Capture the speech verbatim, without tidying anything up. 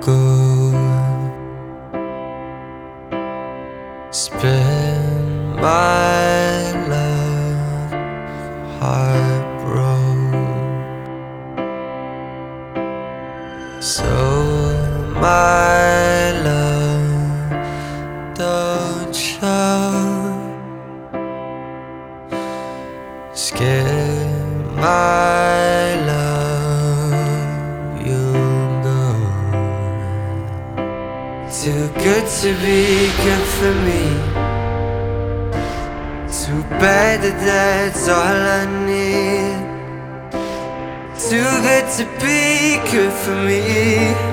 good. Spend my love heart broke, so my love don't show. Scared my love you know. Too good to be good for me. Too bad that that's all I need. Too good to be good for me.